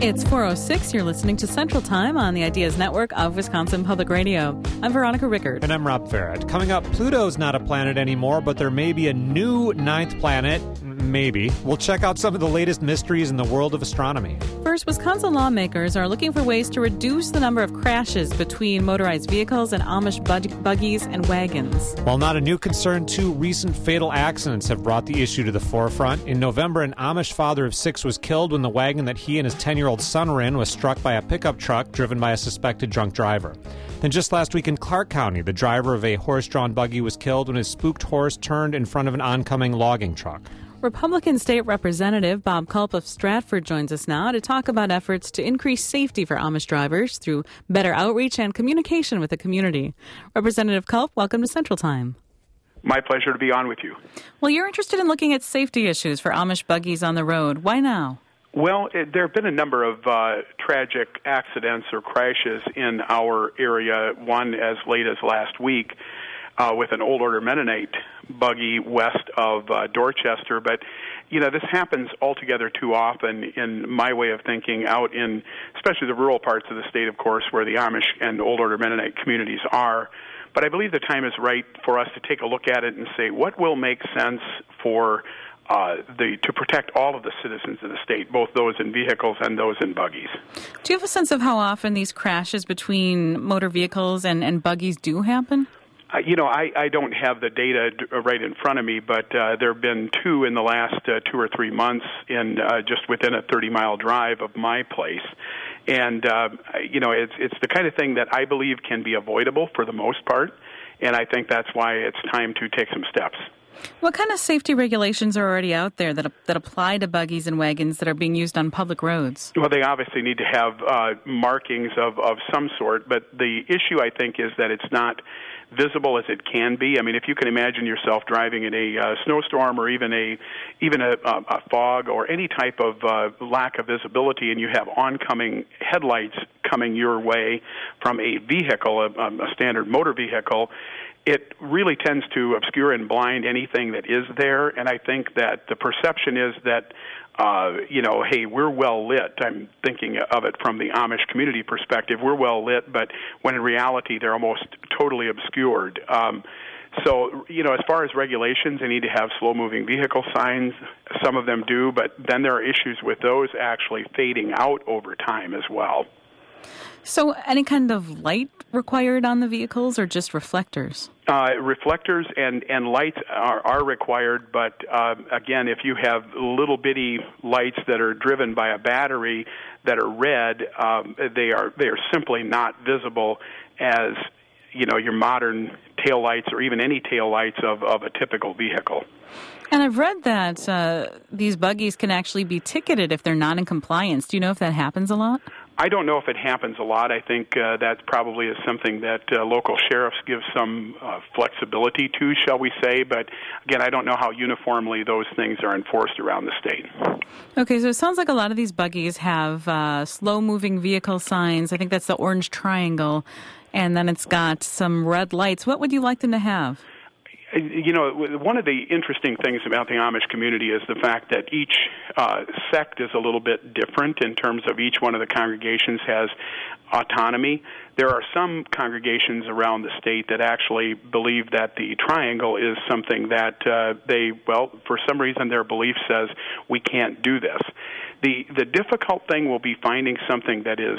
It's 4:06. You're listening to Central Time on the Ideas Network of Wisconsin Public Radio. I'm Veronica Rickard. And I'm Rob Farrett. Coming up, Pluto's not a planet anymore, but there may be a new ninth planet. Maybe. We'll check out some of the latest mysteries in the world of astronomy. First, Wisconsin lawmakers are looking for ways to reduce the number of crashes between motorized vehicles and Amish buggies and wagons. While not a new concern, two recent fatal accidents have brought the issue to the forefront. In November, an Amish father of 6 was killed when the wagon that he and his 10-year-old son were in was struck by a pickup truck driven by a suspected drunk driver. Then just last week in Clark County, the driver of a horse-drawn buggy was killed when his spooked horse turned in front of an oncoming logging truck. Republican State Representative Bob Culp of Stratford joins us now to talk about efforts to increase safety for Amish drivers through better outreach and communication with the community. Representative Culp, welcome to Central Time. My pleasure to be on with you. Well, you're interested in looking at safety issues for Amish buggies on the road. Why now? Well, there have been a number of tragic accidents or crashes in our area, one as late as last week with an Old Order Mennonite buggy west of Dorchester. But, you know, this happens altogether too often in my way of thinking out in especially the rural parts of the state, of course, where the Amish and Old Order Mennonite communities are. But I believe the time is right for us to take a look at it and say what will make sense for to protect all of the citizens of the state, both those in vehicles and those in buggies. Do you have a sense of how often these crashes between motor vehicles and buggies do happen? I don't have the data right in front of me, but there have been 2 in the last 2 or 3 months in just within a 30-mile drive of my place. And, it's the kind of thing that I believe can be avoidable for the most part, and I think that's why it's time to take some steps. What kind of safety regulations are already out there that apply to buggies and wagons that are being used on public roads? Well, they obviously need to have markings of some sort, but the issue, I think, is that it's not visible as it can be. I mean, if you can imagine yourself driving in a snowstorm or even a fog or any type of lack of visibility, and you have oncoming headlights coming your way from a vehicle, a standard motor vehicle, it really tends to obscure and blind anything that is there. And I think that the perception is that, hey, we're well lit. I'm thinking of it from the Amish community perspective. We're well lit, but when in reality they're almost totally obscured. So, as far as regulations, they need to have slow-moving vehicle signs. Some of them do, but then there are issues with those actually fading out over time as well. So any kind of light required on the vehicles or just reflectors? Reflectors and lights are required, but again, if you have little bitty lights that are driven by a battery that are red, they are simply not visible as your modern tail lights or even any tail lights of a typical vehicle. And I've read that these buggies can actually be ticketed if they're not in compliance. Do you know if that happens a lot? I don't know if it happens a lot. I think that probably is something that local sheriffs give some flexibility to, shall we say. But, again, I don't know how uniformly those things are enforced around the state. Okay, so it sounds like a lot of these buggies have slow-moving vehicle signs. I think that's the orange triangle. And then it's got some red lights. What would you like them to have? One of the interesting things about the Amish community is the fact that each sect is a little bit different in terms of each one of the congregations has autonomy. There are some congregations around the state that actually believe that the triangle is something that for some reason their belief says we can't do this. The difficult thing will be finding something that is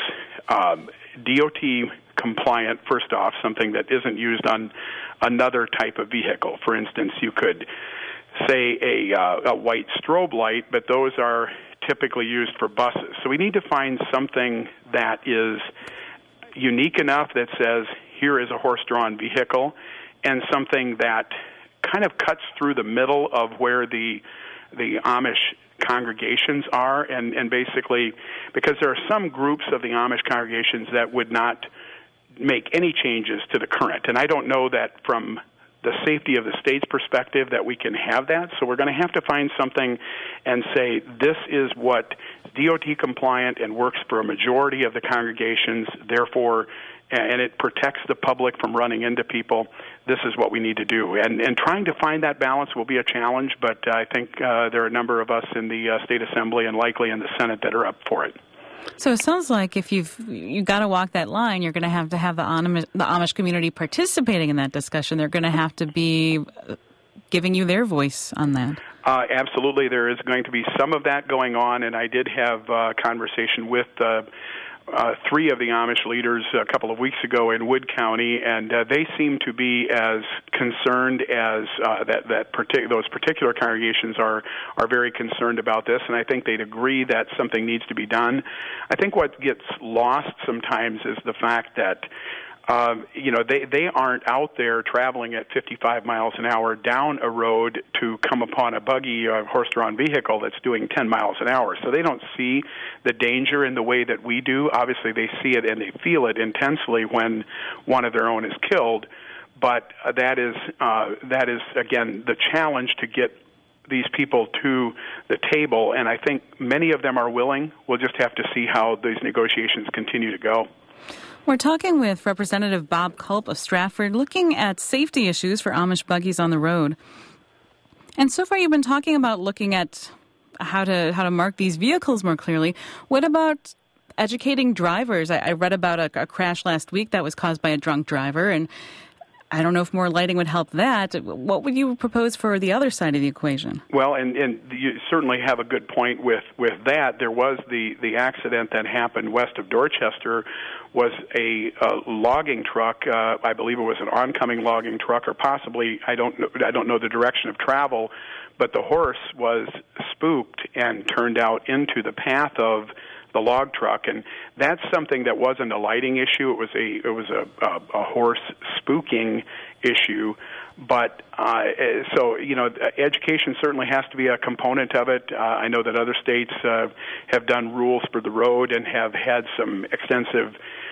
DOT compliant, first off, something that isn't used on another type of vehicle. For instance, you could say a white strobe light, but those are typically used for buses. So we need to find something that is unique enough that says, here is a horse-drawn vehicle, and something that kind of cuts through the middle of where the Amish congregations are, and basically, because there are some groups of the Amish congregations that would not make any changes to the current. And I don't know that from the safety of the state's perspective that we can have that. So we're going to have to find something and say this is what DOT compliant and works for a majority of the congregations, therefore, and it protects the public from running into people. This is what we need to do. And trying to find that balance will be a challenge, but I think there are a number of us in the State Assembly and likely in the Senate that are up for it. So it sounds like if you got to walk that line, you're going to have the Amish community participating in that discussion. They're going to have to be giving you their voice on that. Absolutely, there is going to be some of that going on, and I did have a conversation with three of the Amish leaders a couple of weeks ago in Wood County, and they seem to be as concerned as those particular congregations are very concerned about this, and I think they'd agree that something needs to be done. I think what gets lost sometimes is the fact that they aren't out there traveling at 55 miles an hour down a road to come upon a buggy or horse-drawn vehicle that's doing 10 miles an hour. So they don't see the danger in the way that we do. Obviously, they see it and they feel it intensely when one of their own is killed. But that is again the challenge to get these people to the table. And I think many of them are willing. We'll just have to see how these negotiations continue to go. We're talking with Representative Bob Culp of Stratford, looking at safety issues for Amish buggies on the road. And so far you've been talking about looking at how to mark these vehicles more clearly. What about educating drivers? I read about a crash last week that was caused by a drunk driver, and I don't know if more lighting would help that. What would you propose for the other side of the equation? Well, and you certainly have a good point with that. There was the accident that happened west of Dorchester was a logging truck. I believe it was an oncoming logging truck, or possibly I don't know the direction of travel, but the horse was spooked and turned out into the path of the log truck, and that's something that wasn't a lighting issue. It was a horse spooking issue. But so education certainly has to be a component of it. I know that other states have done rules for the road and have had some extensive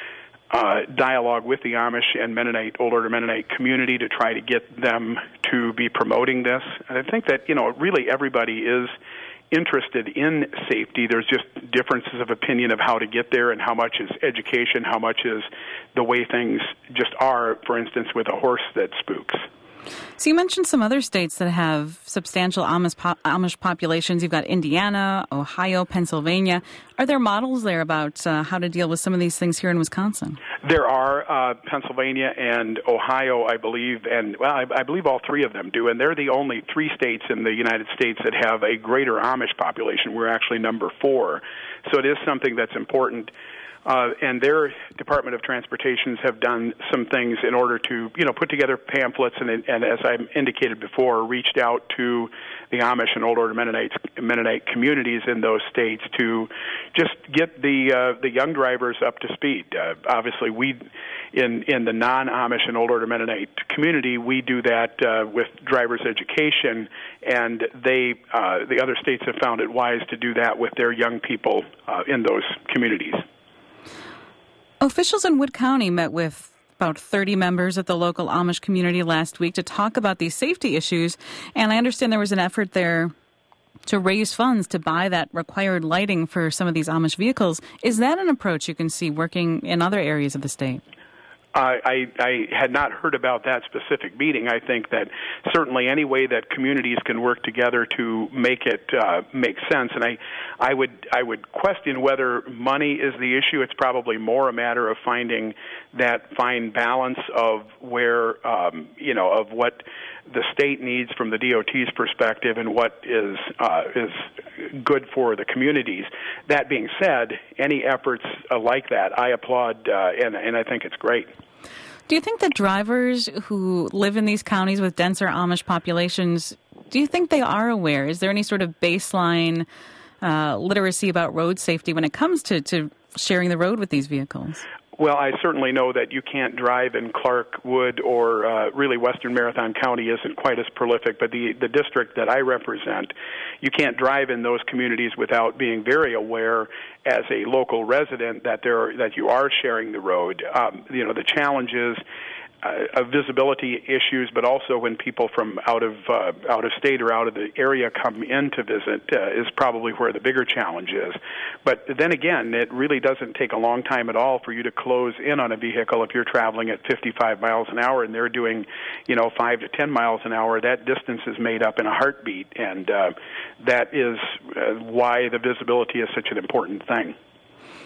dialogue with the Amish and Old Order Mennonite community to try to get them to be promoting this. And I think that really everybody is interested in safety. There's just differences of opinion of how to get there, and how much is education, how much is the way things just are, for instance, with a horse that spooks. So you mentioned some other states that have substantial Amish populations. You've got Indiana, Ohio, Pennsylvania. Are there models there about how to deal with some of these things here in Wisconsin? There are. Pennsylvania and Ohio, I believe, and I believe all three of them do, and they're the only three states in the United States that have a greater Amish population. We're actually number 4. So it is something that's important. And their Department of Transportations have done some things in order to, put together pamphlets and as I indicated before, reached out to the Amish and Old Order Mennonite communities in those states to just get the young drivers up to speed. Obviously, we in the non-Amish and Old Order Mennonite community, we do that with drivers' education, and the other states have found it wise to do that with their young people in those communities. Officials in Wood County met with about 30 members of the local Amish community last week to talk about these safety issues, and I understand there was an effort there to raise funds to buy that required lighting for some of these Amish vehicles. Is that an approach you can see working in other areas of the state? I had not heard about that specific meeting. I think that certainly any way that communities can work together to make it make sense, and I would question whether money is the issue. It's probably more a matter of finding that fine balance of where of what the state needs from the DOT's perspective and what is good for the communities. That being said, any efforts like that, I applaud, and I think it's great. Do you think that drivers who live in these counties with denser Amish populations, do you think they are aware? Is there any sort of baseline literacy about road safety when it comes to sharing the road with these vehicles? Well, I certainly know that you can't drive in Clark, Wood, or really Western Marathon County isn't quite as prolific, but the district that I represent, you can't drive in those communities without being very aware as a local resident that you are sharing the road. The challenge is of visibility issues, but also when people from out of state or out of the area come in to visit is probably where the bigger challenge is. But then again, it really doesn't take a long time at all for you to close in on a vehicle if you're traveling at 55 miles an hour and they're doing 5 to 10 miles an hour. That distance is made up in a heartbeat, and that is why the visibility is such an important thing.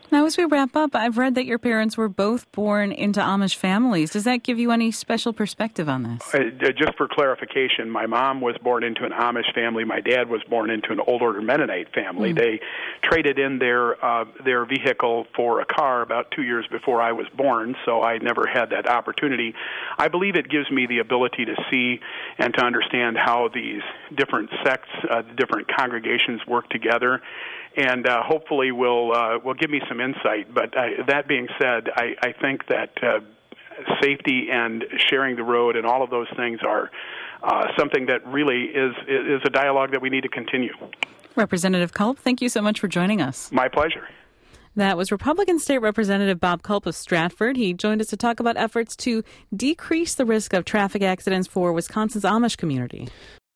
Now, as we wrap up, I've read that your parents were both born into Amish families. Does that give you any special perspective on this? Just for clarification, my mom was born into an Amish family. My dad was born into an Old Order Mennonite family. They traded in their vehicle for a car about 2 years before I was born, so I never had that opportunity. I believe it gives me the ability to see and to understand how these different sects, different congregations work together, and hopefully will give me some insight. But that being said, I think that safety and sharing the road and all of those things are something that really is a dialogue that we need to continue. Representative Culp, thank you so much for joining us. My pleasure. That was Republican State Representative Bob Culp of Stratford. He joined us to talk about efforts to decrease the risk of traffic accidents for Wisconsin's Amish community.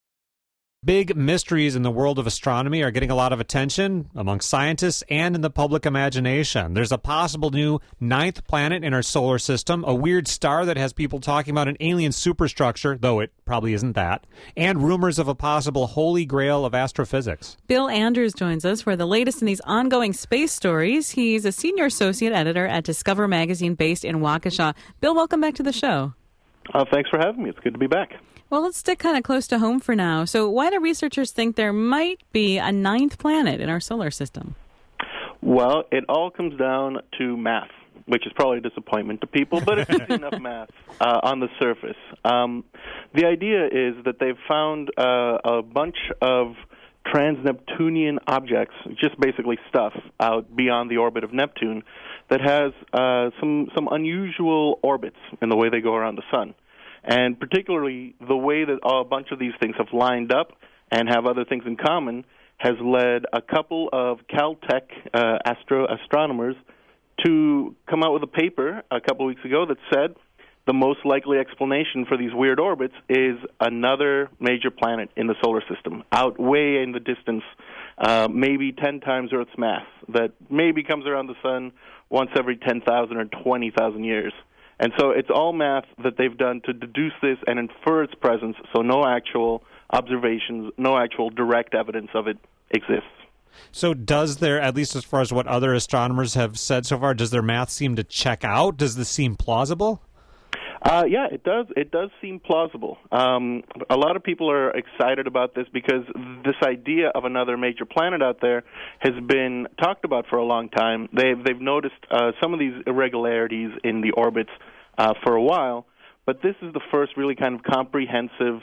Big mysteries in the world of astronomy are getting a lot of attention among scientists and in the public imagination. There's a possible new ninth planet in our solar system, a weird star that has people talking about an alien superstructure, though it probably isn't that, and rumors of a possible holy grail of astrophysics. Bill Andrews joins us for the latest in these ongoing space stories. He's a senior associate editor at Discover Magazine based in Waukesha. Bill, welcome back to the show. Thanks for having me. It's good to be back. Well, let's stick kind of close to home for now. So why do researchers think there might be a ninth planet in our solar system? Well, it all comes down to math, which is probably a disappointment to people, but it's just enough math on the surface. The idea is that they've found a bunch of trans-Neptunian objects, just basically stuff out beyond the orbit of Neptune, that has some unusual orbits in the way they go around the sun. And particularly the way that a bunch of these things have lined up and have other things in common has led a couple of Caltech astronomers to come out with a paper a couple of weeks ago that said the most likely explanation for these weird orbits is another major planet in the solar system, out way in the distance, maybe 10 times Earth's mass, that maybe comes around the sun once every 10,000 or 20,000 years. And so it's all math that they've done to deduce this and infer its presence, so no actual observations, no actual direct evidence of it exists. So does there, at least as far as what other astronomers have said so far, does their math seem to check out? Does this seem plausible? Yeah, it does. It does seem plausible. A lot of people are excited about this because this idea of another major planet out there has been talked about for a long time. They've noticed some of these irregularities in the orbits for a while, but this is the first really kind of comprehensive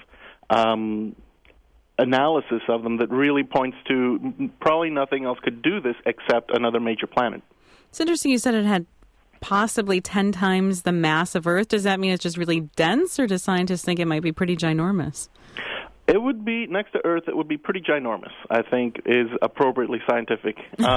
analysis of them that really points to probably nothing else could do this except another major planet. It's interesting you said it had possibly 10 times the mass of Earth. Does that mean it's just really dense, or do scientists think it might be pretty ginormous? It would be, next to Earth, it would be pretty ginormous, I think, is appropriately scientific.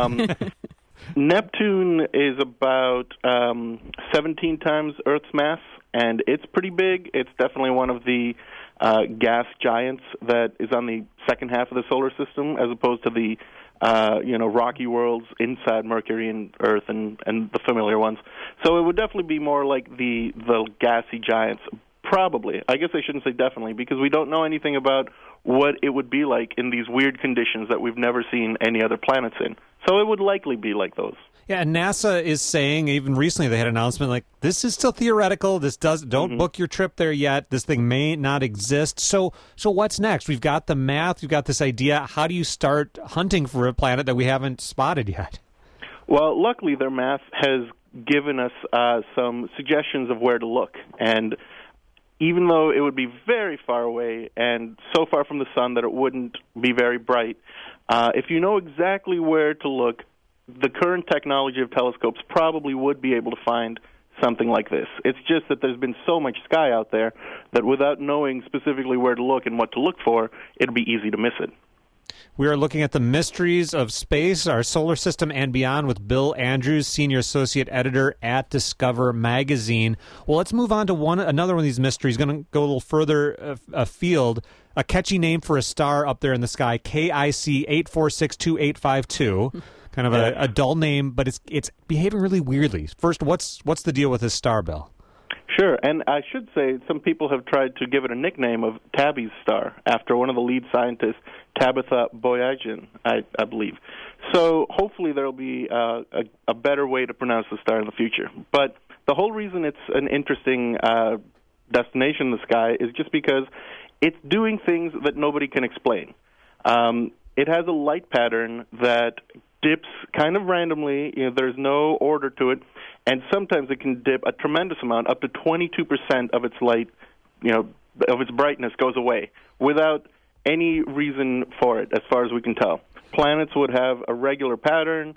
Neptune is about 17 times Earth's mass, and it's pretty big. It's definitely one of the gas giants that is on the second half of the solar system, as opposed to the rocky worlds inside Mercury and Earth and the familiar ones. So it would definitely be more like the gassy giants, probably. I guess I shouldn't say definitely, because we don't know anything about what it would be like in these weird conditions that we've never seen any other planets in. So it would likely be like those. Yeah, and NASA is saying, even recently they had an announcement like, this is still theoretical. Don't book your trip there yet. This thing may not exist. So what's next? We've got the math. We've got this idea. How do you start hunting for a planet that we haven't spotted yet? Well, luckily their math has given us some suggestions of where to look. And even though it would be very far away and so far from the sun that it wouldn't be very bright, if you know exactly where to look, the current technology of telescopes probably would be able to find something like this. It's just that there's been so much sky out there that without knowing specifically where to look and what to look for, it'd be easy to miss it. We are looking at the mysteries of space, our solar system, and beyond with Bill Andrews, Senior Associate Editor at Discover Magazine. Well, let's move on to another one of these mysteries. Going to go a little further afield. A catchy name for a star up there in the sky, KIC 8462852. Kind of a dull name, but it's behaving really weirdly. First, what's the deal with this star, Bill? Sure, and I should say some people have tried to give it a nickname of Tabby's star after one of the lead scientists, Tabitha Boyajian, I believe. So hopefully there will be a better way to pronounce the star in the future. But the whole reason it's an interesting destination in the sky is just because it's doing things that nobody can explain. It has a light pattern that dips kind of randomly. There's no order to it, and sometimes it can dip a tremendous amount, up to 22% of its light, of its brightness goes away without any reason for it, as far as we can tell. Planets would have a regular pattern.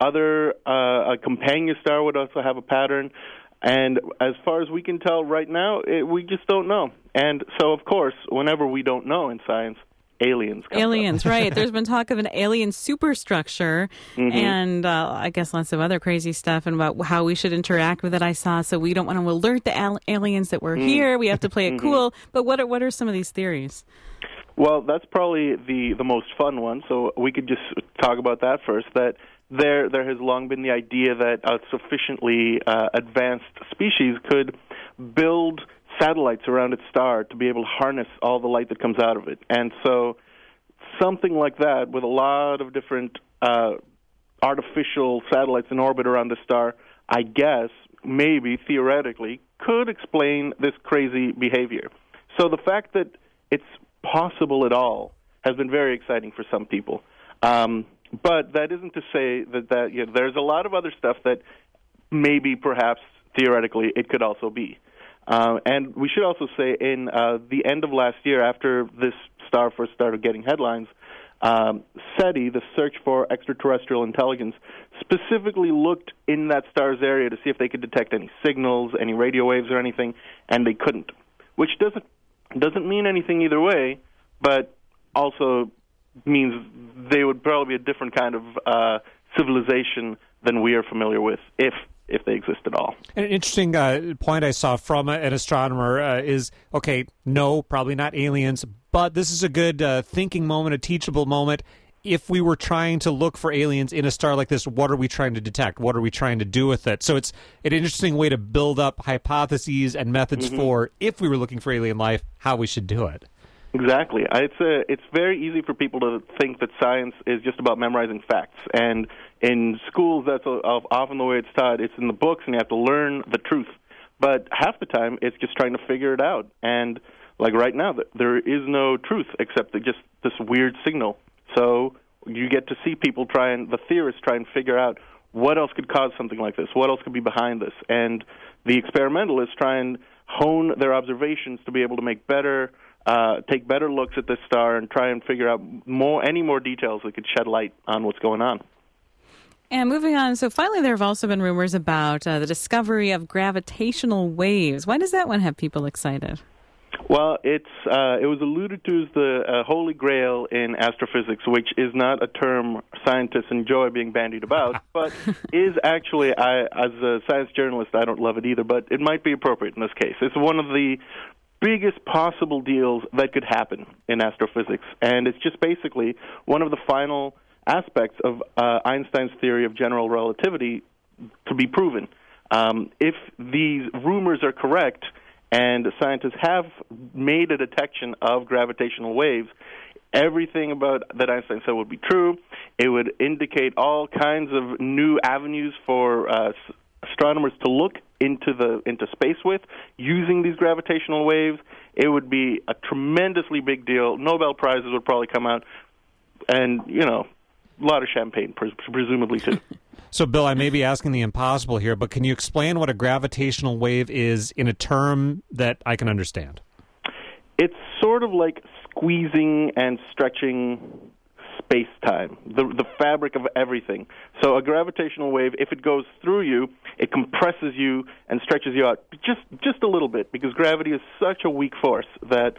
A companion star would also have a pattern. And as far as we can tell right now, we just don't know. And so, of course, whenever we don't know in science, aliens come Aliens, right. There's been talk of an alien superstructure and I guess lots of other crazy stuff and about how we should interact with it, I saw. So we don't want to alert the aliens that we're here. We have to play it cool. But what are some of these theories? Well, that's probably the most fun one. So we could just talk about that first, that there has long been the idea that a sufficiently advanced species could build satellites around its star to be able to harness all the light that comes out of it. And so something like that, with a lot of different artificial satellites in orbit around the star, I guess, maybe, theoretically, could explain this crazy behavior. So the fact that it's possible at all has been very exciting for some people. But that isn't to say that there's a lot of other stuff that maybe, perhaps, theoretically, it could also be. And we should also say in the end of last year, after this star first started getting headlines, SETI, the Search for Extraterrestrial Intelligence, specifically looked in that star's area to see if they could detect any signals, any radio waves or anything, and they couldn't, which doesn't mean anything either way, but also means they would probably be a different kind of civilization than we are familiar with, if they exist at all. An interesting point I saw from an astronomer is, okay, no, probably not aliens, but this is a good thinking moment, a teachable moment. If we were trying to look for aliens in a star like this, what are we trying to detect? What are we trying to do with it? So it's an interesting way to build up hypotheses and methods for, if we were looking for alien life, how we should do it. Exactly. It's very easy for people to think that science is just about memorizing facts. And in schools, that's often the way it's taught. It's in the books, and you have to learn the truth. But half the time, it's just trying to figure it out. And like right now, there is no truth except just this weird signal. So you get to see people the theorists try and figure out what else could cause something like this, what else could be behind this. And the experimentalists try and hone their observations to be able to make take better looks at this star and try and figure out any more details that could shed light on what's going on. And moving on, so finally there have also been rumors about the discovery of gravitational waves. Why does that one have people excited? Well, it was alluded to as the holy grail in astrophysics, which is not a term scientists enjoy being bandied about, but is actually, as a science journalist, I don't love it either, but it might be appropriate in this case. It's one of the biggest possible deals that could happen in astrophysics, and it's just basically one of the final aspects of Einstein's theory of general relativity to be proven. If these rumors are correct, and scientists have made a detection of gravitational waves, everything about that Einstein said would be true. It would indicate all kinds of new avenues for astronomers to look into space with using these gravitational waves. It would be a tremendously big deal. Nobel Prizes would probably come out, and a lot of champagne, presumably too. So, Bill, I may be asking the impossible here, but can you explain what a gravitational wave is in a term that I can understand? It's sort of like squeezing and stretching space-time, the fabric of everything. So a gravitational wave, if it goes through you, it compresses you and stretches you out just a little bit, because gravity is such a weak force that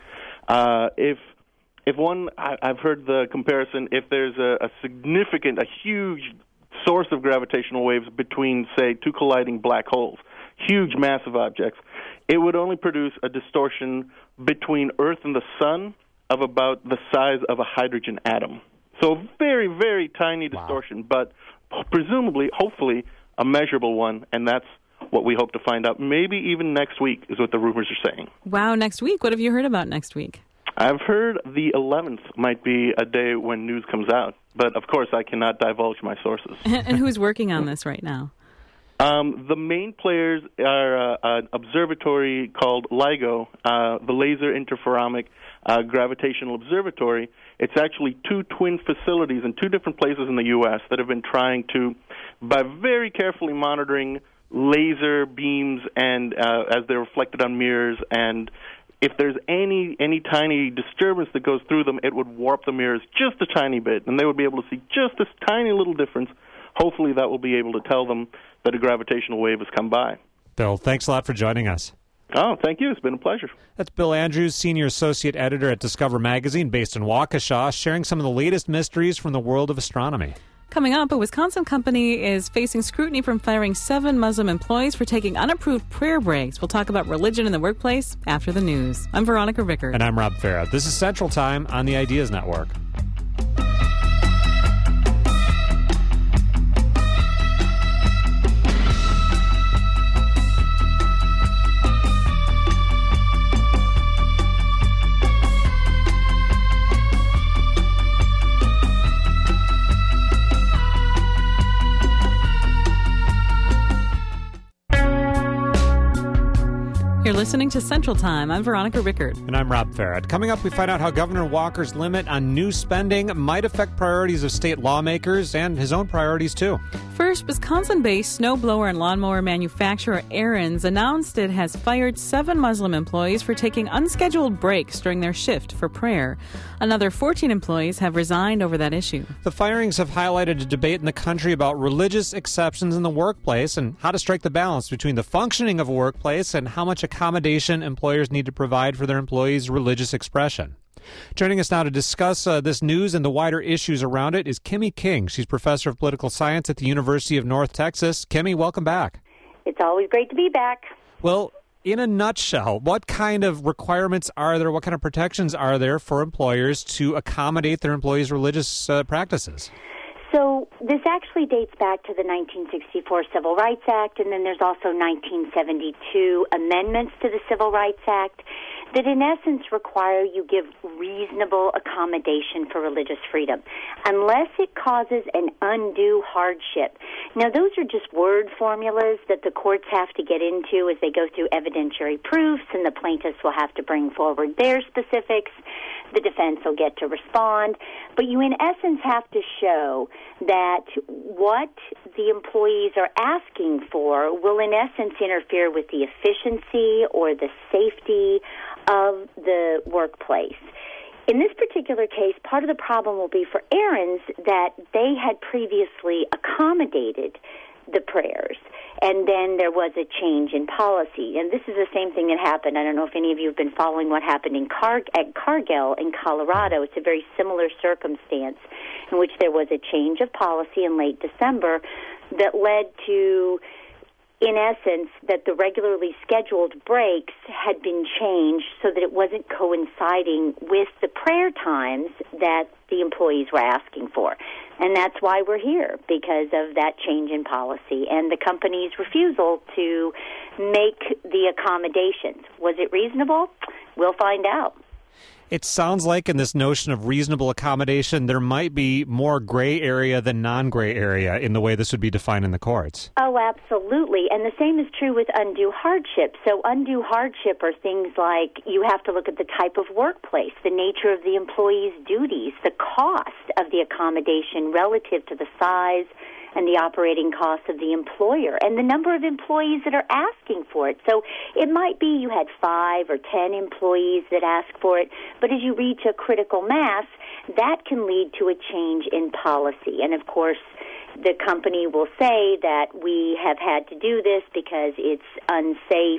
if one, I've heard the comparison, if there's a huge source of gravitational waves between, say, two colliding black holes, huge, massive objects, it would only produce a distortion between Earth and the Sun of about the size of a hydrogen atom. So a very, very tiny distortion, but presumably, hopefully, a measurable one, and that's what we hope to find out. Maybe even next week is what the rumors are saying. Wow, next week? What have you heard about next week? I've heard the 11th might be a day when news comes out, but of course I cannot divulge my sources. And who's working on this right now? The main players are an observatory called LIGO, the Laser Interferomic Gravitational Observatory. It's actually two twin facilities in two different places in the U.S. that have been trying to, by very carefully monitoring laser beams and as they're reflected on mirrors, and if there's any tiny disturbance that goes through them, it would warp the mirrors just a tiny bit, and they would be able to see just this tiny little difference. Hopefully that will be able to tell them that a gravitational wave has come by. Bill, thanks a lot for joining us. Oh, thank you. It's been a pleasure. That's Bill Andrews, Senior Associate Editor at Discover Magazine, based in Waukesha, sharing some of the latest mysteries from the world of astronomy. Coming up, a Wisconsin company is facing scrutiny from firing 7 Muslim employees for taking unapproved prayer breaks. We'll talk about religion in the workplace after the news. I'm Veronica Rickard. And I'm Rob Farah. This is Central Time on the Ideas Network. You're listening to Central Time. I'm Veronica Rickard. And I'm Rob Farah. Coming up, we find out how Governor Walker's limit on new spending might affect priorities of state lawmakers and his own priorities, too. First, Wisconsin-based snowblower and lawnmower manufacturer Ariens announced it has fired 7 Muslim employees for taking unscheduled breaks during their shift for prayer. Another 14 employees have resigned over that issue. The firings have highlighted a debate in the country about religious exceptions in the workplace and how to strike the balance between the functioning of a workplace and how much accommodation employers need to provide for their employees' religious expression. Joining us now to discuss this news and the wider issues around it is Kimmy King. She's professor of political science at the University of North Texas. Kimmy, welcome back. It's always great to be back. Well, in a nutshell, what kind of requirements are there, what kind of protections are there for employers to accommodate their employees' religious practices? So this actually dates back to the 1964 Civil Rights Act, and then there's also 1972 amendments to the Civil Rights Act that in essence require you give reasonable accommodation for religious freedom, unless it causes an undue hardship. Now, those are just word formulas that the courts have to get into as they go through evidentiary proofs, and the plaintiffs will have to bring forward their specifics. The defense will get to respond. But you, in essence, have to show that what the employees are asking for will, in essence, interfere with the efficiency or the safety of the workplace. In this particular case, part of the problem will be for Ariens that they had previously accommodated the prayers, and then there was a change in policy. And this is the same thing that happened. I don't know if any of you have been following what happened at Cargill in Colorado. It's a very similar circumstance in which there was a change of policy in late December that led to, in essence, that the regularly scheduled breaks had been changed so that it wasn't coinciding with the prayer times that the employees were asking for. And that's why we're here, because of that change in policy and the company's refusal to make the accommodations. Was it reasonable? We'll find out. It sounds like in this notion of reasonable accommodation, there might be more gray area than non-gray area in the way this would be defined in the courts. Oh, absolutely. And the same is true with undue hardship. So undue hardship are things like you have to look at the type of workplace, the nature of the employee's duties, the cost of the accommodation relative to the size and the operating costs of the employer, and the number of employees that are asking for it. So it might be you had 5 or 10 employees that ask for it, but as you reach a critical mass, that can lead to a change in policy. And of course, the company will say that we have had to do this because it's unsafe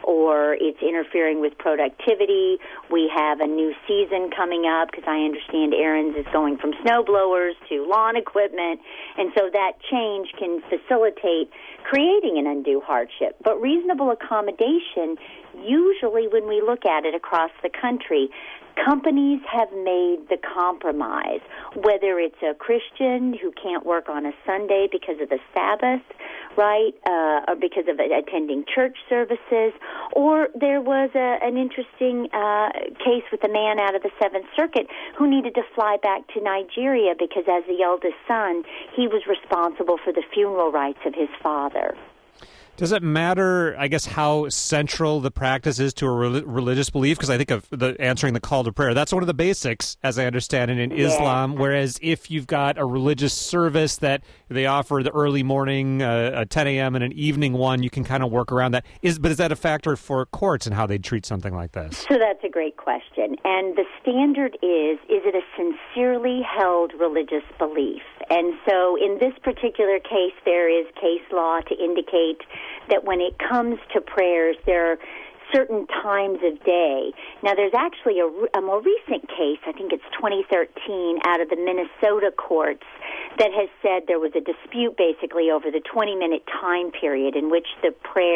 or it's interfering with productivity. We have a new season coming up because I understand Ariens is going from snow blowers to lawn equipment, and so that change can facilitate creating an undue hardship. But reasonable accommodation, usually when we look at it across the country, companies have made the compromise, whether it's a Christian who can't work on a Sunday because of the Sabbath, right, or because of attending church services. Or there was an interesting case with a man out of the Seventh Circuit who needed to fly back to Nigeria because as the eldest son, he was responsible for the funeral rites of his father. Does it matter, I guess, how central the practice is to a religious belief? Because I think of answering the call to prayer. That's one of the basics, as I understand it, in Islam. Whereas if you've got a religious service that they offer the early morning, 10 a.m., and an evening one, you can kind of work around that. But is that a factor for courts and how they treat something like this? So that's a great question. And the standard is it a sincerely held religious belief? And so in this particular case, there is case law to indicate that when it comes to prayers, there are certain times of day. Now, there's actually a more recent case, I think it's 2013, out of the Minnesota courts that has said there was a dispute basically over the 20-minute time period in which the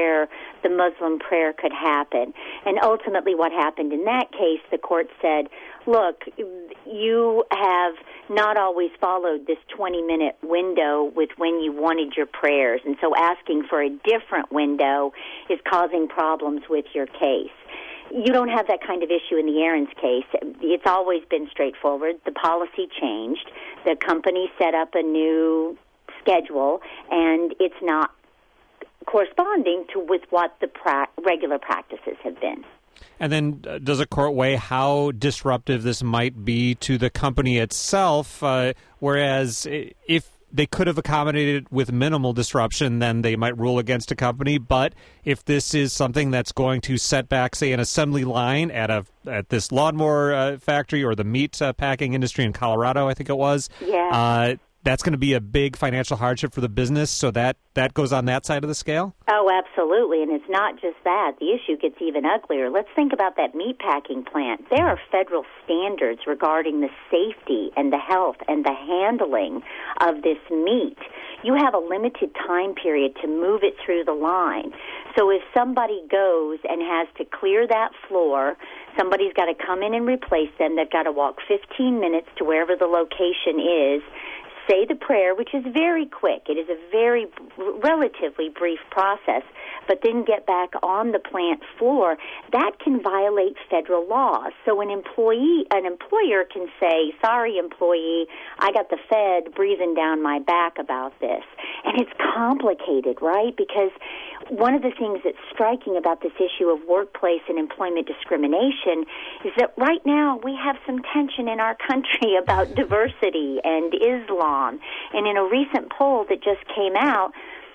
Muslim prayer could happen. And ultimately what happened in that case, the court said, look, you have not always followed this 20-minute window with when you wanted your prayers, and so asking for a different window is causing problems with your case. You don't have that kind of issue in the Aarons case. It's always been straightforward. The policy changed. The company set up a new schedule, and it's not corresponding with what the regular practices have been. And then does a court weigh how disruptive this might be to the company itself, whereas if they could have accommodated with minimal disruption, then they might rule against a company. But if this is something that's going to set back, say, an assembly line at this lawnmower factory or the meat packing industry in Colorado, I think it was, that's going to be a big financial hardship for the business, so that goes on that side of the scale? Oh, absolutely, and it's not just that. The issue gets even uglier. Let's think about that meatpacking plant. There are federal standards regarding the safety and the health and the handling of this meat. You have a limited time period to move it through the line. So if somebody goes and has to clear that floor, somebody's got to come in and replace them. They've got to walk 15 minutes to wherever the location is, say the prayer, which is very quick. It is a very relatively brief process, but then get back on the plant floor. That can violate federal laws. So an employer can say, sorry, employee, I got the Fed breathing down my back about this. And it's complicated, right? Because one of the things that's striking about this issue of workplace and employment discrimination is that right now we have some tension in our country about diversity and Islam. And in a recent poll that just came out,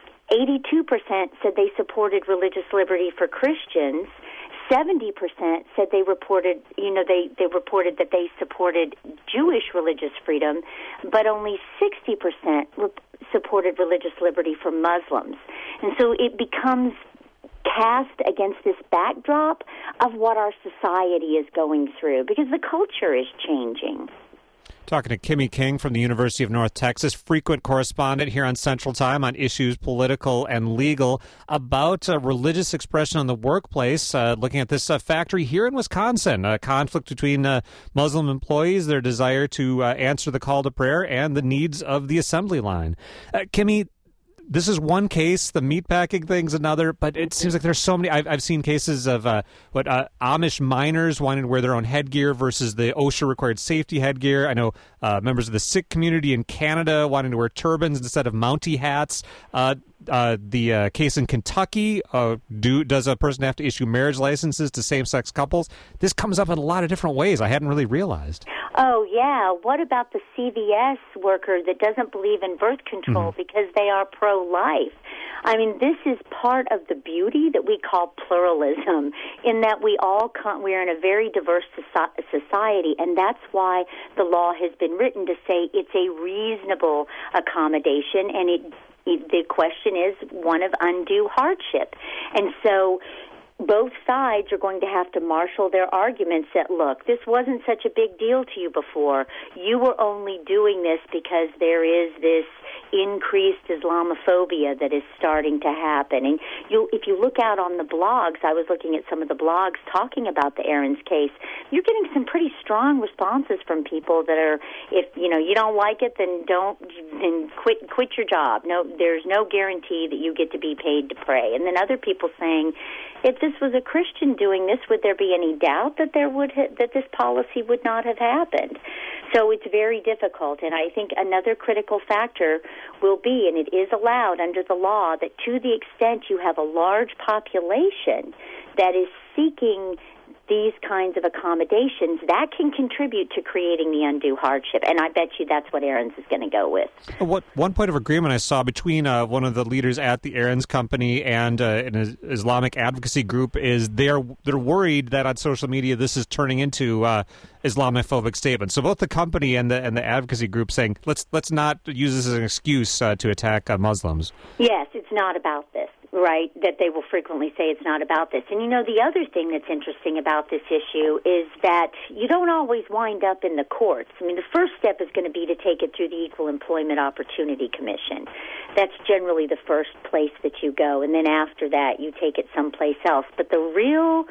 82% said they supported religious liberty for Christians. 70% said they reported that they supported Jewish religious freedom, but only 60% supported religious liberty for Muslims. And so it becomes cast against this backdrop of what our society is going through, because the culture is changing. Talking to Kimmy King from the University of North Texas, frequent correspondent here on Central Time on issues political and legal, about religious expression in the workplace, looking at this factory here in Wisconsin, a conflict between Muslim employees, their desire to answer the call to prayer, and the needs of the assembly line. Kimmy, this is one case. The meatpacking thing's another, but it seems like there's so many. I've seen cases of Amish miners wanting to wear their own headgear versus the OSHA-required safety headgear. I know members of the Sikh community in Canada wanting to wear turbans instead of Mountie hats. The case in Kentucky, does a person have to issue marriage licenses to same-sex couples? This comes up in a lot of different ways I hadn't really realized. Oh, yeah. What about the CVS worker that doesn't believe in birth control because they are pro-life? I mean, this is part of the beauty that we call pluralism, in that we're in a very diverse society, and that's why the law has been written to say it's a reasonable accommodation, and the question is one of undue hardship. And so both sides are going to have to marshal their arguments that, look, this wasn't such a big deal to you before. You were only doing this because there is this increased Islamophobia that is starting to happen. And if you look out on the blogs, I was looking at some of the blogs talking about the Ahrens case, you're getting some pretty strong responses from people that are, if you don't like it, then quit your job. No, there's no guarantee that you get to be paid to pray. And then other people saying, if this was a Christian doing this, would there be any doubt that that this policy would not have happened? So it's very difficult, and I think another critical factor will be, and it is allowed under the law, that to the extent you have a large population that is seeking these kinds of accommodations, that can contribute to creating the undue hardship. And I bet you that's what Ahrens is going to go with. One point of agreement I saw between one of the leaders at the Ahrens Company and an Islamic advocacy group is they're worried that on social media this is turning into Islamophobic statements. So both the company and the advocacy group saying let's not use this as an excuse to attack Muslims. Yes, it's not about this. Right, that they will frequently say it's not about this. And the other thing that's interesting about this issue is that you don't always wind up in the courts. I mean, the first step is going to be to take it through the Equal Employment Opportunity Commission. That's generally the first place that you go. And then after that, you take it someplace else. But the real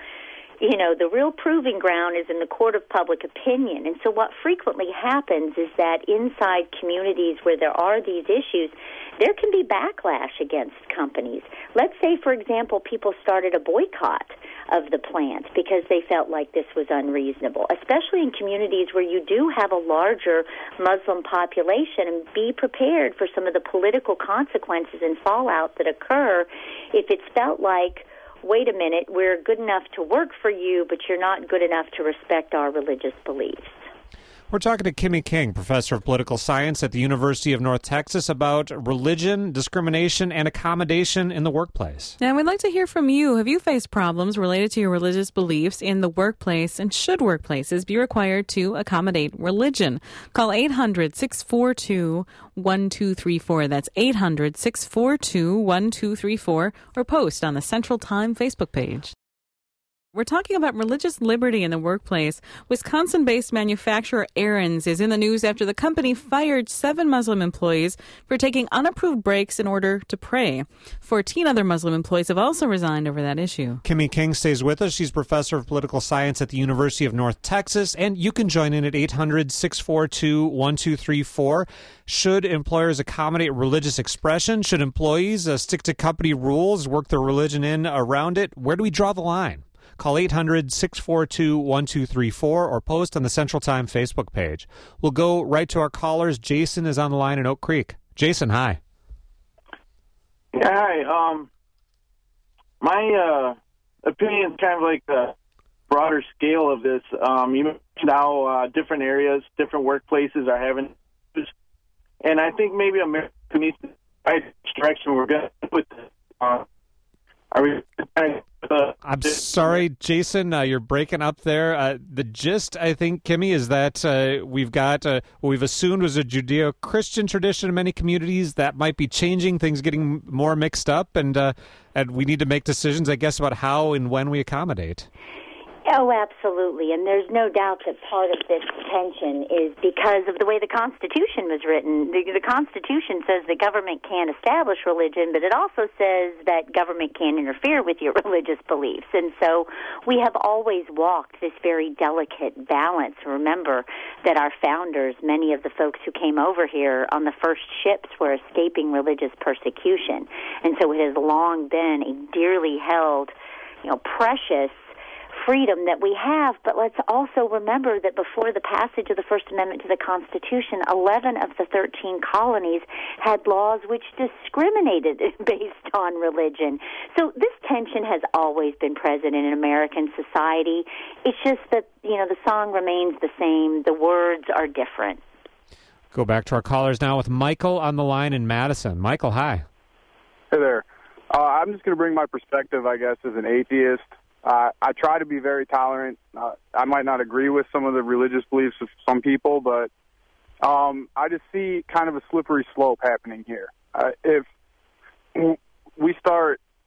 proving ground is in the court of public opinion. And so what frequently happens is that inside communities where there are these issues, there can be backlash against companies. Let's say, for example, people started a boycott of the plant because they felt like this was unreasonable, especially in communities where you do have a larger Muslim population, and be prepared for some of the political consequences and fallout that occur if it's felt like, wait a minute, we're good enough to work for you, but you're not good enough to respect our religious beliefs. We're talking to Kimmy King, professor of political science at the University of North Texas, about religion, discrimination, and accommodation in the workplace. And we'd like to hear from you. Have you faced problems related to your religious beliefs in the workplace? And should workplaces be required to accommodate religion? Call 800-642-1234. That's 800-642-1234, or post on the Central Time Facebook page. We're talking about religious liberty in the workplace. Wisconsin-based manufacturer Ahrens is in the news after the company fired 7 Muslim employees for taking unapproved breaks in order to pray. 14 other Muslim employees have also resigned over that issue. Kimmy King stays with us. She's professor of political science at the University of North Texas, and you can join in at 800-642-1234. Should employers accommodate religious expression? Should employees stick to company rules, work their religion in around it? Where do we draw the line? Call 800-642-1234 or post on the Central Time Facebook page. We'll go right to our callers. Jason is on the line in Oak Creek. Jason, hi. Yeah, hi. My opinion is kind of like the broader scale of this. You mentioned how different areas, different workplaces are having, and I think maybe America needs to right direction we're going with this. Are we? I'm sorry, Jason, you're breaking up there. The gist, I think, Kimmy, is that we've got what we've assumed was a Judeo-Christian tradition in many communities that might be changing, things getting more mixed up, and we need to make decisions, I guess, about how and when we accommodate. Oh, absolutely. And there's no doubt that part of this tension is because of the way the Constitution was written. The Constitution says the government can't establish religion, but it also says that government can't interfere with your religious beliefs. And so we have always walked this very delicate balance. Remember that our founders, many of the folks who came over here on the first ships, were escaping religious persecution. And so it has long been a dearly held, precious freedom that we have. But let's also remember that before the passage of the First Amendment to the Constitution, 11 of the 13 colonies had laws which discriminated based on religion. So this tension has always been present in American society. It's just that, the song remains the same. The words are different. Go back to our callers now with Michael on the line in Madison. Michael, hi. Hey there. I'm just going to bring my perspective, I guess, as an atheist. I try to be very tolerant. I might not agree with some of the religious beliefs of some people, but I just see kind of a slippery slope happening here. If we start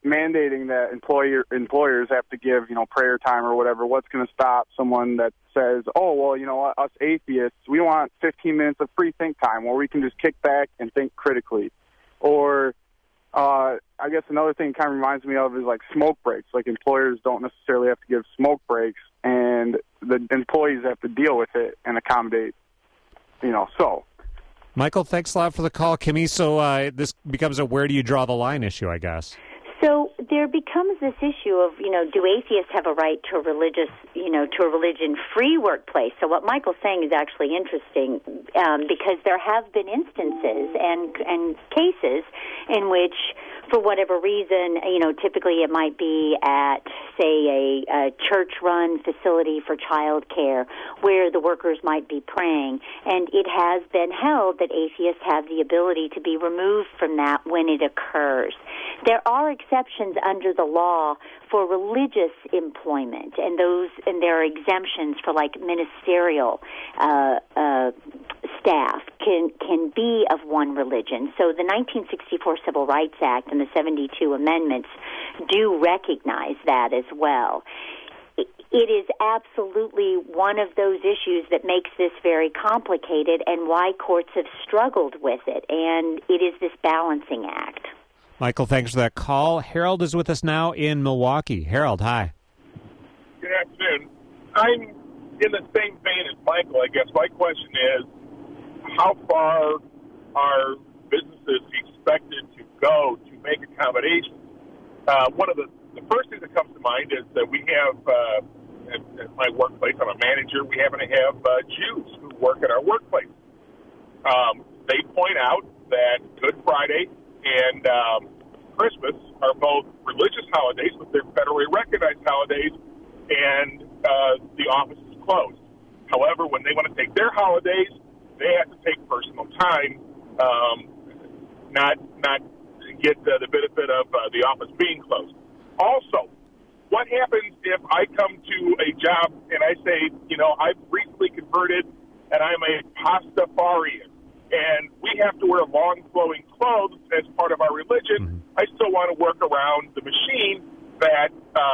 mandating that employers have to give, prayer time or whatever. What's going to stop someone that says, oh, well, us atheists, we want 15 minutes of free think time where we can just kick back and think critically. Or I guess another thing kind of reminds me of is like smoke breaks. Like employers don't necessarily have to give smoke breaks, and the employees have to deal with it and accommodate, so. Michael, thanks a lot for the call. Kimmy, so this becomes a where do you draw the line issue, I guess. So there becomes this issue of, do atheists have a right to a religion-free workplace? So what Michael's saying is actually interesting because there have been instances and cases in which, for whatever reason, typically it might be at, say, a church-run facility for child care where the workers might be praying. And it has been held that atheists have the ability to be removed from that when it occurs. There are exceptions under the law for religious employment, and there are exemptions for like ministerial staff can be of one religion. So the 1964 Civil Rights Act and the 72 amendments do recognize that as well. It is absolutely one of those issues that makes this very complicated and why courts have struggled with it, and it is this balancing act. Michael, thanks for that call. Harold is with us now in Milwaukee. Harold, hi. Good afternoon. I'm in the same vein as Michael, I guess. My question is, how far are businesses expected to go to make accommodations? One of the first thing that comes to mind is that we have, at my workplace, I'm a manager, we happen to have Jews who work at our workplace. They point out that Good Friday and Christmas are both religious holidays, but they're federally recognized holidays, and the office is closed. However, when they want to take their holidays, they have to take personal time, not get the benefit of the office being closed. Also, what happens if I come to a job and I say, I've recently converted and I'm a Pastafarian, and we have to wear long flowing clothes as part of our religion? Mm-hmm. I still want to work around the machine that,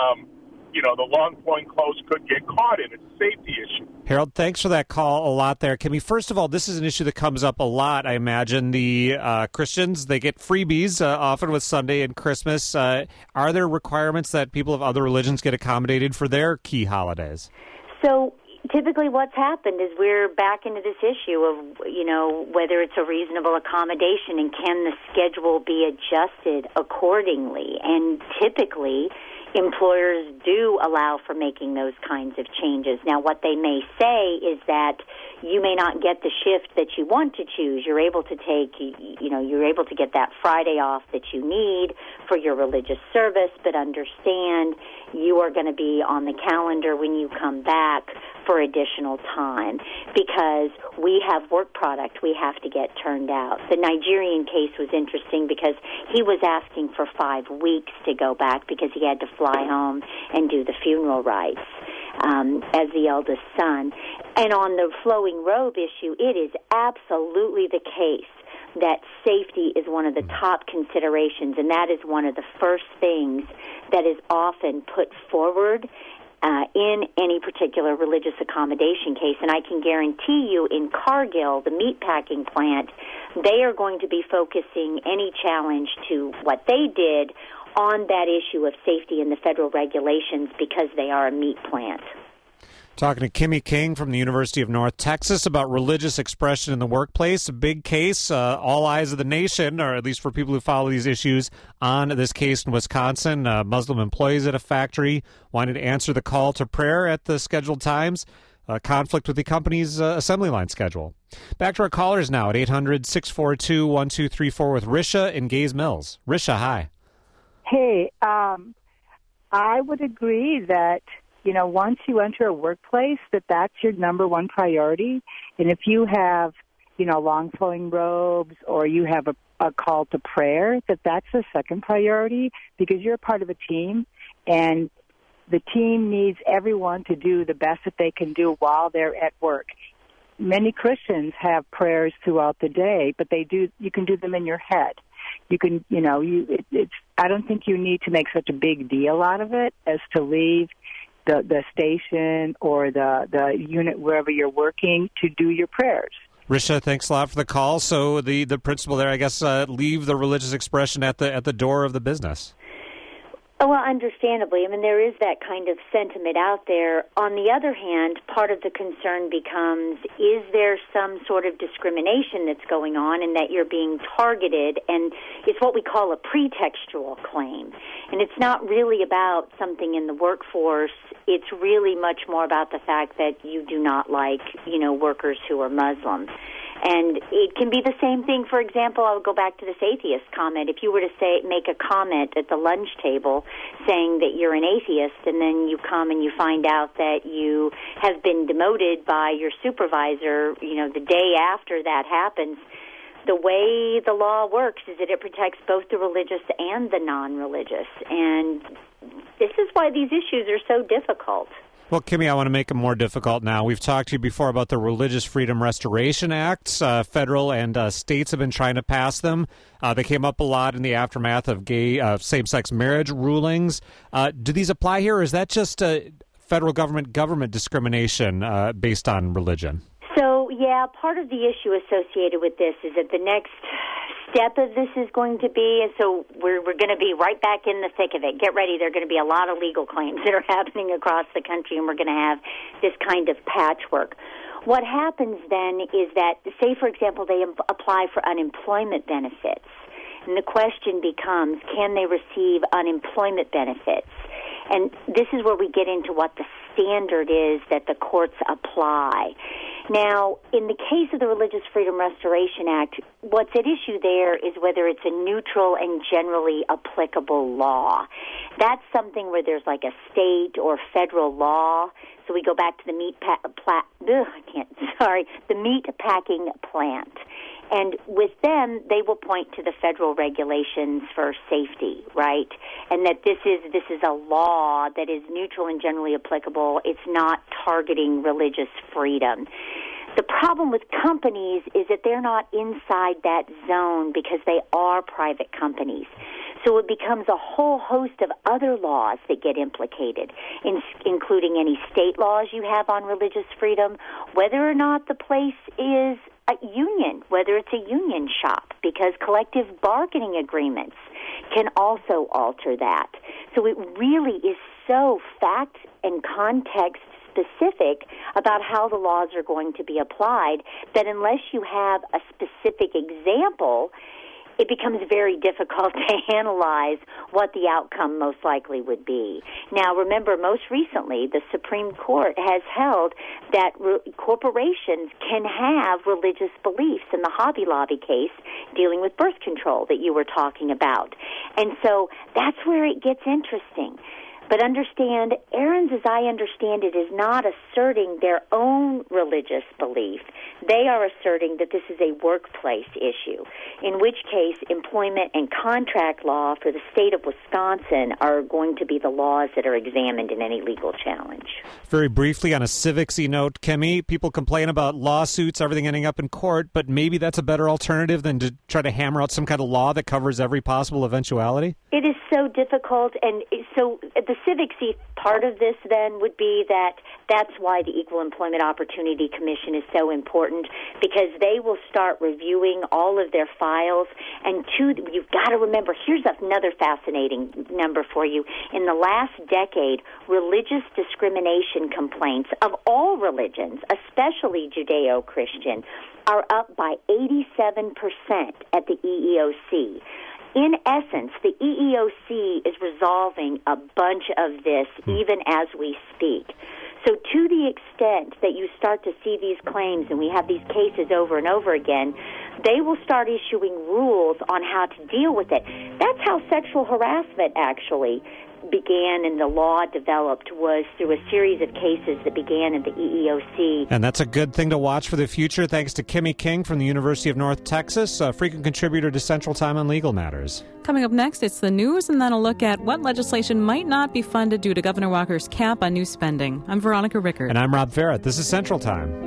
the long flowing clothes could get caught in. It's a safety issue. Harold, thanks for that call a lot there. Kimmy, first of all, this is an issue that comes up a lot, I imagine. The Christians, they get freebies often with Sunday and Christmas. Are there requirements that people of other religions get accommodated for their key holidays? So typically what's happened is we're back into this issue of, whether it's a reasonable accommodation and can the schedule be adjusted accordingly. And typically employers do allow for making those kinds of changes. Now, what they may say is that you may not get the shift that you want to choose. You're able to you're able to get that Friday off that you need for your religious service, but understand you are going to be on the calendar when you come back for additional time because we have work product we have to get turned out. The Nigerian case was interesting because he was asking for 5 weeks to go back because he had to fly home and do the funeral rites as the eldest son. And on the flowing robe issue, it is absolutely the case that safety is one of the top considerations, and that is one of the first things that is often put forward in any particular religious accommodation case. And I can guarantee you in Cargill, the meatpacking plant, they are going to be focusing any challenge to what they did on that issue of safety in the federal regulations because they are a meat plant. Talking to Kimmy King from the University of North Texas about religious expression in the workplace. A big case, all eyes of the nation, or at least for people who follow these issues, on this case in Wisconsin. Muslim employees at a factory wanted to answer the call to prayer at the scheduled times. Conflict with the company's assembly line schedule. Back to our callers now at 800-642-1234 with Risha in Gays Mills. Risha, hi. Hey, I would agree that once you enter a workplace, that's your number one priority. And if you have, long flowing robes or you have a call to prayer, that's the second priority because you're a part of a team and the team needs everyone to do the best that they can do while they're at work. Many Christians have prayers throughout the day, but you can do them in your head. you can, it's. I don't think you need to make such a big deal out of it as to leave the station or the unit wherever you're working to do your prayers. Risha, thanks a lot for the call. So the principle there, I guess, leave the religious expression at the door of the business. Oh, well, understandably. I mean, there is that kind of sentiment out there. On the other hand, part of the concern becomes, is there some sort of discrimination that's going on and that you're being targeted? And it's what we call a pretextual claim. And it's not really about something in the workforce. It's really much more about the fact that you do not like, workers who are Muslim. And it can be the same thing. For example, I'll go back to this atheist comment. If you were to make a comment at the lunch table saying that you're an atheist, and then you come and you find out that you have been demoted by your supervisor, the day after that happens, the way the law works is that it protects both the religious and the non-religious. And this is why these issues are so difficult. Well, Kimmy, I want to make it more difficult now. We've talked to you before about the Religious Freedom Restoration Acts. Federal and states have been trying to pass them. They came up a lot in the aftermath of same-sex marriage rulings. Do these apply here, or is that just federal government discrimination based on religion? So, yeah, part of the issue associated with this is that the next step of this is going to be, and so we're going to be right back in the thick of it. Get ready. There are going to be a lot of legal claims that are happening across the country, and we're going to have this kind of patchwork. What happens then is that, say, for example, they apply for unemployment benefits, and the question becomes, can they receive unemployment benefits? And this is where we get into what the standard is that the courts apply. Now, in the case of the Religious Freedom Restoration Act, what's at issue there is whether it's a neutral and generally applicable law. That's something where there's like a state or federal law. So we go back to the meat packing plant. And with them, they will point to the federal regulations for safety, right? And that this is a law that is neutral and generally applicable. It's not targeting religious freedom. The problem with companies is that they're not inside that zone because they are private companies. So it becomes a whole host of other laws that get implicated, including any state laws you have on religious freedom, whether or not the place is a union, whether it's a union shop, because collective bargaining agreements can also alter that. So it really is so fact and context specific about how the laws are going to be applied that unless you have a specific example, it becomes very difficult to analyze what the outcome most likely would be. Now, remember, most recently, the Supreme Court has held that corporations can have religious beliefs in the Hobby Lobby case dealing with birth control that you were talking about. And so that's where it gets interesting. But understand, Aaron's, as I understand it, is not asserting their own religious belief. They are asserting that this is a workplace issue, in which case employment and contract law for the state of Wisconsin are going to be the laws that are examined in any legal challenge. Very briefly, on a civics-y note, Kimmy, people complain about lawsuits, everything ending up in court, but maybe that's a better alternative than to try to hammer out some kind of law that covers every possible eventuality? It is so difficult, and so the civics-y part of this then would be that's why the Equal Employment Opportunity Commission is so important, because they will start reviewing all of their files. And you've got to remember, here's another fascinating number for you. In the last decade, religious discrimination complaints of all religions, especially Judeo-Christian, are up by 87% at the EEOC. In essence, the EEOC is resolving a bunch of this even as we speak. So to the extent that you start to see these claims and we have these cases over and over again, they will start issuing rules on how to deal with it. That's how sexual harassment actually began and the law developed, was through a series of cases that began at the EEOC. And that's a good thing to watch for the future. Thanks to Kimmy King from the University of North Texas, a frequent contributor to Central Time on Legal Matters. Coming up next, it's the news and then a look at what legislation might not be funded due to Governor Walker's cap on new spending. I'm Veronica Rickard. And I'm Rob Farrett. This is Central Time.